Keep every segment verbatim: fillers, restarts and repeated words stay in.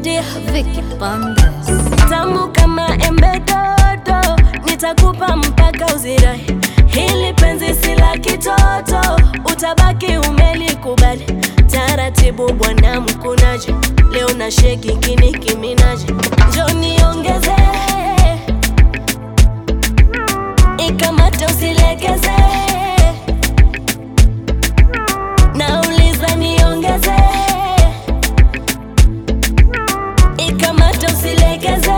Nadia Vicky Bandes. Tamu kama embe dodo, nitakupa mpaka uzirai. Hili penzi si la kitoto, utabaki umelikubali. Taratibu bwana mkunaji, leo na sheki kini kiminaji. Njoo niongeze, ikamate usilegeze. Nauliza niongeze, ikamate usilegeze.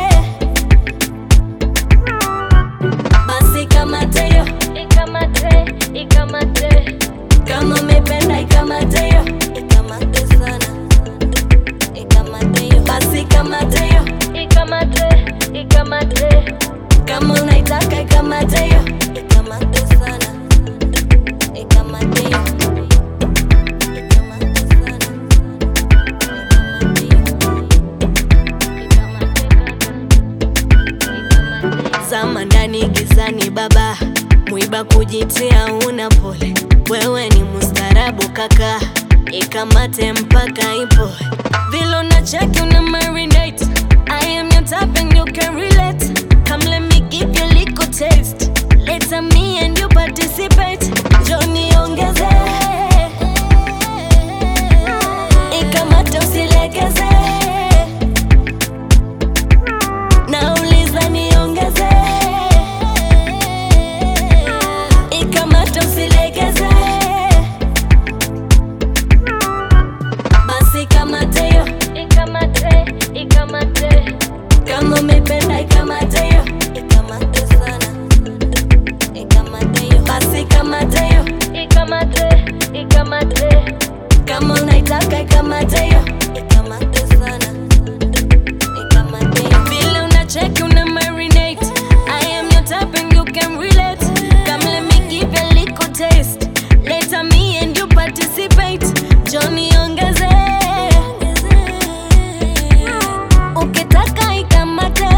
Basi kamate yo, ikamate, ikamate. Kama umependa ikamate yo, ikamate sana, ikamate yo. Basi kamate yo, ikamate, ikamate. Kama unaitaka ikamate yo, ikamate sana, ikamate yo. Ikamate sana, ikamate. Zama ndani gizani baba, mwiba kujitia una pole. Wewe ni mustarabu kaka, ikamate mpaka ipo. Vilo na chaki una marinate, I am your type and you can relate. Come let me give you a little taste, later me and you participate. Njoo niongeze, ikamate usilegeze. Nauliza niongeze, ikamate usilegeze. Basi kamate yo, ikamate, ikamate. Kama umependa ikamate yo, ikamate sana, ikamate yo. Basi kamate yo, ikamate, ikamate. Kama unaitaka ikamate yo, ikamate sana, ikamate yo. Vile unacheki una marinate, I am your type and you can relate. Come let me give you a little taste, later me and you participate. Njoo niongeze, ukitaka ikamate,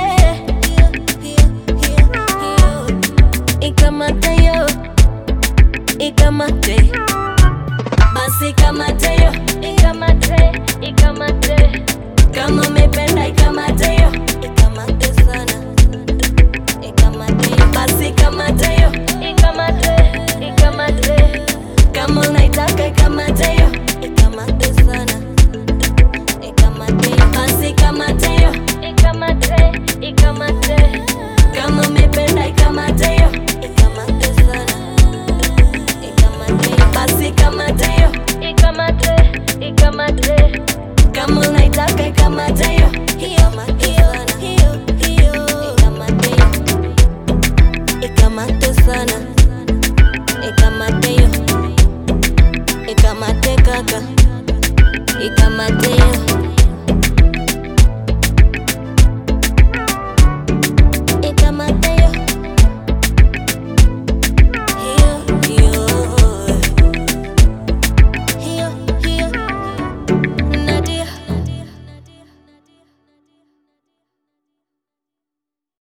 ikamate yo, ikamate. Basi kamate yo, ikamate, ikamate. Kama umependa ikamate yo, ikamate sana, ikamate yo. Basi kamate yo, ikamate, ikamate. Kama unaitaka ikamate yo, ikamate sana, ikamate yo. Basi kamate yo, ikamate, ikamate. Kama umependa ikamate yo, ikamate sana, ikamate yo. Basi kamate yo, ikamate, ikamate. Kama unaitaka ikamate yo, ikamate sana, ikamate yo, ikamate sana, ikamate yo, ikamate kaka, ikamate yo.